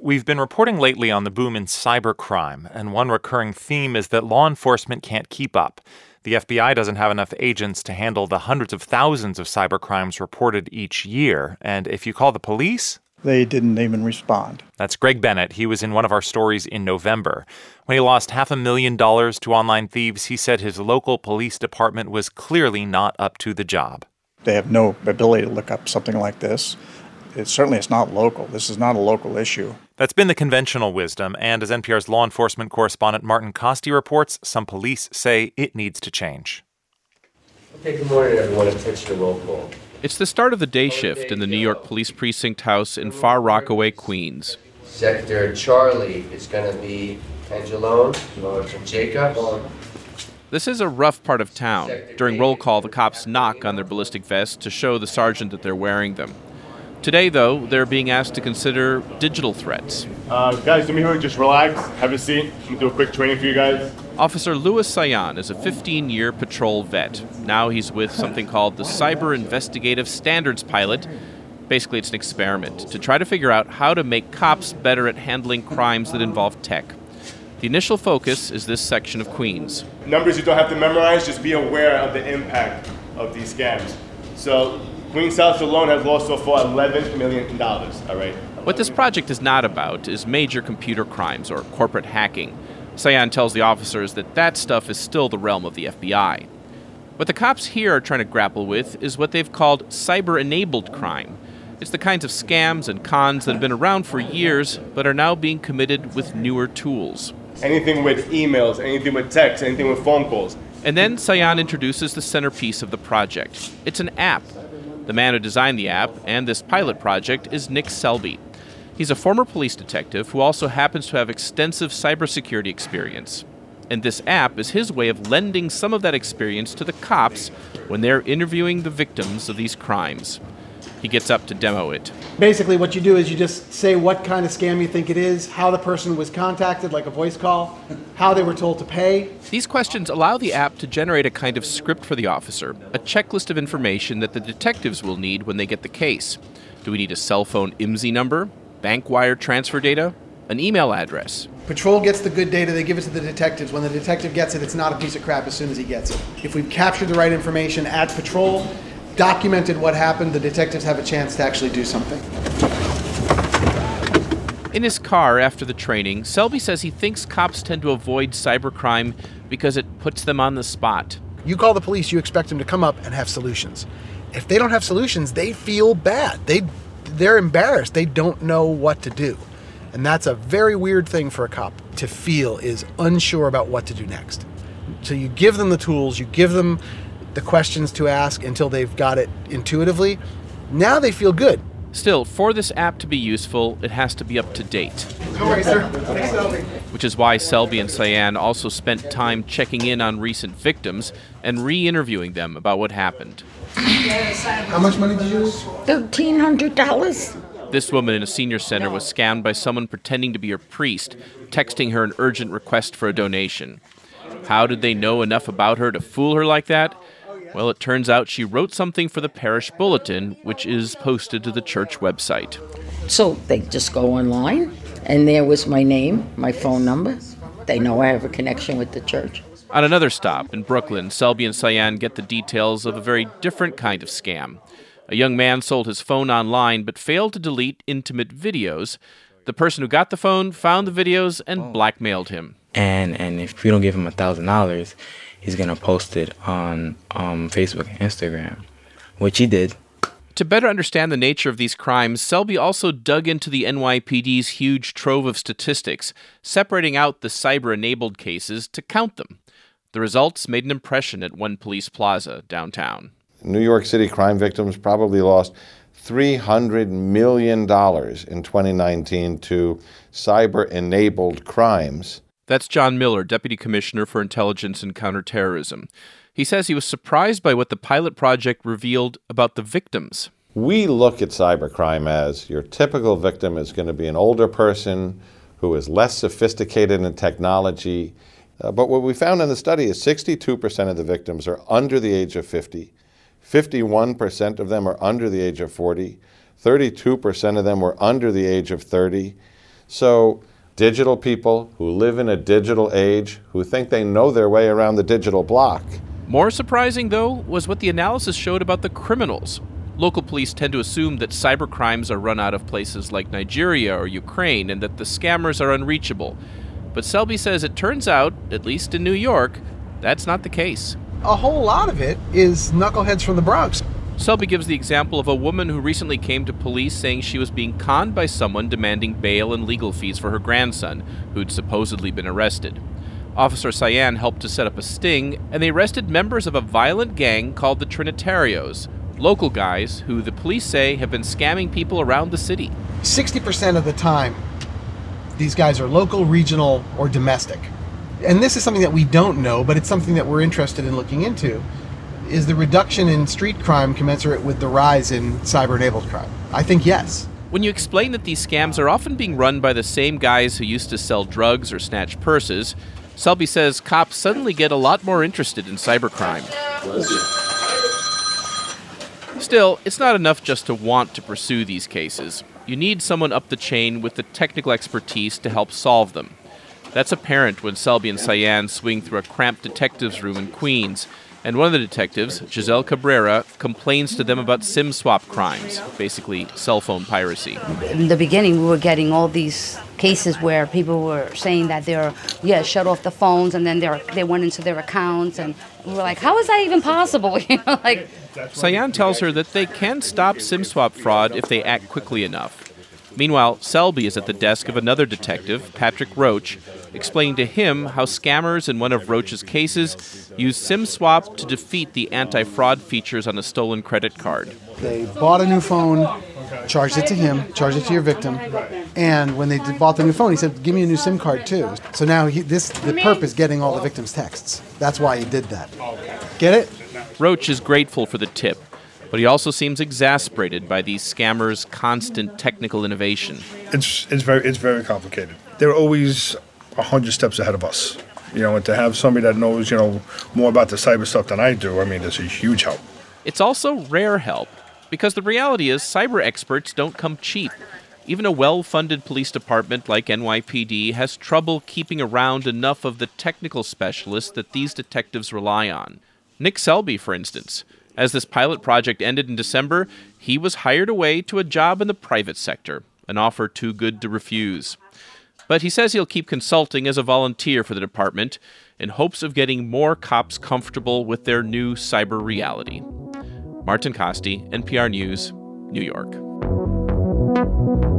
We've been reporting lately on the boom in cybercrime, and one recurring theme is that law enforcement can't keep up. The FBI doesn't have enough agents to handle the hundreds of thousands of cybercrimes reported each year, and if you call the police, they didn't even respond. That's Greg Bennett. He was in one of our stories in November. When he lost $500,000 to online thieves, he said his local police department was clearly not up to the job. They have no ability to look up something like this. It's not local. This is not a local issue. That's been the conventional wisdom, and as NPR's law enforcement correspondent Martin Costi reports, some police say it needs to change. Okay, good morning, everyone. Attention to roll call. It's the start of the day shift in the New York Police Precinct House in Far Rockaway, Queens. Sector Charlie is going to be Angelone and Jacob. This is a rough part of town. During roll call, the cops knock on their ballistic vests to show the sergeant that they're wearing them. Today, though, they're being asked to consider digital threats. Guys, do me a favor, just relax, have a seat. I'm going to do a quick training for you guys. Officer Louis Sayan is a 15-year patrol vet. Now he's with something called the Cyber Investigative Standards Pilot. Basically, it's an experiment to try to figure out how to make cops better at handling crimes that involve tech. The initial focus is this section of Queens. Numbers you don't have to memorize, just be aware of the impact of these scams. So, Queens South alone has lost so far $11 million, all right? What this project is not about is major computer crimes or corporate hacking. Sayan tells the officers that stuff is still the realm of the FBI. What the cops here are trying to grapple with is what they've called cyber-enabled crime. It's the kinds of scams and cons that have been around for years but are now being committed with newer tools. Anything with emails, anything with text, anything with phone calls. And then Sayan introduces the centerpiece of the project. It's an app. The man who designed the app and this pilot project is Nick Selby. He's a former police detective who also happens to have extensive cybersecurity experience. And this app is his way of lending some of that experience to the cops when they're interviewing the victims of these crimes. He gets up to demo it. Basically, what you do is you just say what kind of scam you think it is, how the person was contacted, like a voice call, how they were told to pay. These questions allow the app to generate a kind of script for the officer, a checklist of information that the detectives will need when they get the case. Do we need a cell phone IMSI number, bank wire transfer data, an email address? Patrol gets the good data, they give it to the detectives. When the detective gets it, it's not a piece of crap as soon as he gets it. If we've captured the right information at Patrol, documented what happened, the detectives have a chance to actually do something. In his car after the training, Selby says he thinks cops tend to avoid cybercrime because it puts them on the spot. You call the police, you expect them to come up and have solutions. If they don't have solutions, they feel bad. They're embarrassed. They don't know what to do. And that's a very weird thing for a cop to feel, is unsure about what to do next. So you give them the tools, you give them the questions to ask until they've got it intuitively. Now they feel good. Still, for this app to be useful, it has to be up to date. No worries, sir. Which is why Selby and Sayan also spent time checking in on recent victims and re-interviewing them about what happened. How much money did you lose? $1,300. This woman in a senior center was scammed by someone pretending to be her priest, texting her an urgent request for a donation. How did they know enough about her to fool her like that? Well, it turns out she wrote something for the parish bulletin, which is posted to the church website. So they just go online, and there was my name, my phone number. They know I have a connection with the church. On another stop in Brooklyn, Selby and Sayan get the details of a very different kind of scam. A young man sold his phone online but failed to delete intimate videos. The person who got the phone found the videos and blackmailed him. And if we don't give him $1,000, he's going to post it on Facebook and Instagram, which he did. To better understand the nature of these crimes, Selby also dug into the NYPD's huge trove of statistics, separating out the cyber-enabled cases to count them. The results made an impression at One Police Plaza downtown. New York City crime victims probably lost $300 million in 2019 to cyber-enabled crimes. That's John Miller, Deputy Commissioner for Intelligence and Counterterrorism. He says he was surprised by what the pilot project revealed about the victims. We look at cybercrime as your typical victim is going to be an older person who is less sophisticated in technology. But what we found in the study is 62% of the victims are under the age of 50. 51% of them are under the age of 40. 32% of them were under the age of 30. So digital people who live in a digital age, who think they know their way around the digital block. More surprising, though, was what the analysis showed about the criminals. Local police tend to assume that cybercrimes are run out of places like Nigeria or Ukraine and that the scammers are unreachable. But Selby says it turns out, at least in New York, that's not the case. A whole lot of it is knuckleheads from the Bronx. Selby gives the example of a woman who recently came to police saying she was being conned by someone demanding bail and legal fees for her grandson, who'd supposedly been arrested. Officer Cyan helped to set up a sting, and they arrested members of a violent gang called the Trinitarios, local guys who the police say have been scamming people around the city. 60% of the time, these guys are local, regional, or domestic. And this is something that we don't know, but it's something that we're interested in looking into. Is the reduction in street crime commensurate with the rise in cyber-enabled crime? I think yes. When you explain that these scams are often being run by the same guys who used to sell drugs or snatch purses, Selby says cops suddenly get a lot more interested in cybercrime. Still, it's not enough just to want to pursue these cases. You need someone up the chain with the technical expertise to help solve them. That's apparent when Selby and Cyan swing through a cramped detective's room in Queens, and one of the detectives, Giselle Cabrera, complains to them about SIM swap crimes, basically cell phone piracy. In the beginning, we were getting all these cases where people were saying that shut off the phones, and then they went into their accounts, and we were like, how is that even possible? Cyan tells her that they can stop SIM swap fraud if they act quickly enough. Meanwhile, Selby is at the desk of another detective, Patrick Roach, explaining to him how scammers in one of Roach's cases used SIM swap to defeat the anti-fraud features on a stolen credit card. They bought a new phone, charged it to him, charged it to your victim, and when they bought the new phone, he said, give me a new SIM card too. So now the perp is getting all the victim's texts. That's why he did that. Get it? Roach is grateful for the tip, but he also seems exasperated by these scammers' constant technical innovation. It's very complicated. They're always 100 steps ahead of us. And to have somebody that knows, more about the cyber stuff than I do, it's a huge help. It's also rare help, because the reality is cyber experts don't come cheap. Even a well-funded police department like NYPD has trouble keeping around enough of the technical specialists that these detectives rely on. Nick Selby, for instance. As this pilot project ended in December, he was hired away to a job in the private sector, an offer too good to refuse. But he says he'll keep consulting as a volunteer for the department in hopes of getting more cops comfortable with their new cyber reality. Martin Costi, NPR News, New York.